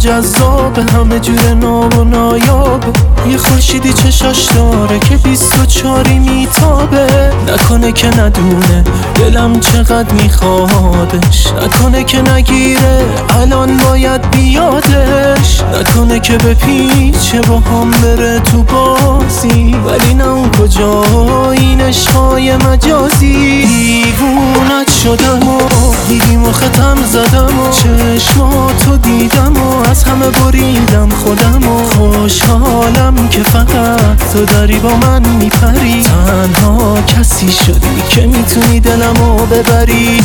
جذاب، همه جور ناب و نایاب. یه خورشیدی چشاش داره که 24 میتابه. نکنه که ندونه دلم چقدر میخوادش، نکنه که نگیره الان باید بیادش، نکنه که بپیچه با هم بره تو بازی، ولی نه اون کجا این عشقای مجازی. دیوونت شدم و دیدیم و ختم زدم و چشماتو دیدم و از همه بریدم خودم و خوشحالم که فقط تو داری با من میپری. تنها کسی شدی که میتونی دلمو ببری.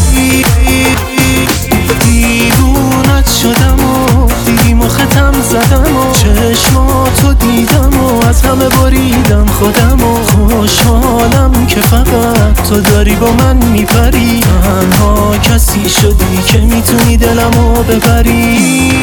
دیوونت شدم و دیدیم و ختم زدم و چشماتو دیدم و از همه بریدم خودم و خوشحالم که فقط تو داری با من میپری. تنها کسی شدی که میتونی دلمو ببری.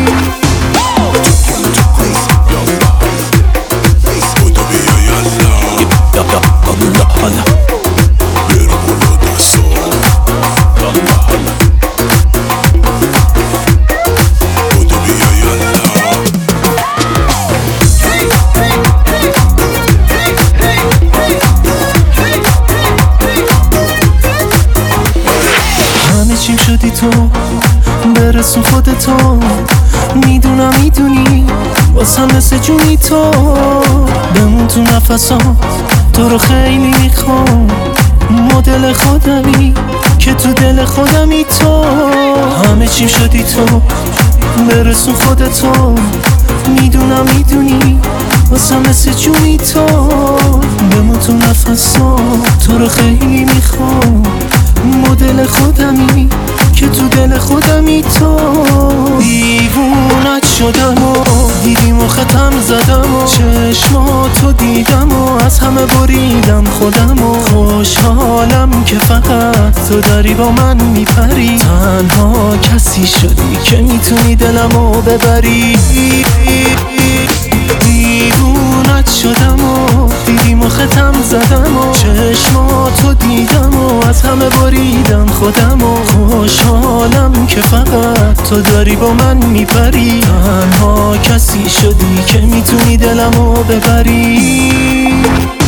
چیم شدی تو برسون خودتو، میدونم میدونی واسم مثل جونی تو. بمون تو نفسام تو رو خیلی میخوام، مدل خودمی که تو دل خودمی تو. همه چیم شدی تو برسون خودتو، میدونم میدونی واسم مثل جونی تو. بمون تو نفسام تو رو خیلی میخوام، مدل خودمی که تو دل خودمی تو. دیوونت شدم و دیدیم و ختم زدم و چشماتو دیدم و از همه بریدم خودم و خوشحالم که فقط تو داری با من میپری. تنها کسی شدی که میتونی دلمو ببری. دیوونت شدم و دیدیم و ختم زدم و چشماتو دیدم و از همه بریدم خودم و خوشحالم که فقط تو داری با من میپری. تنها کسی شدی که میتونی دلمو ببری.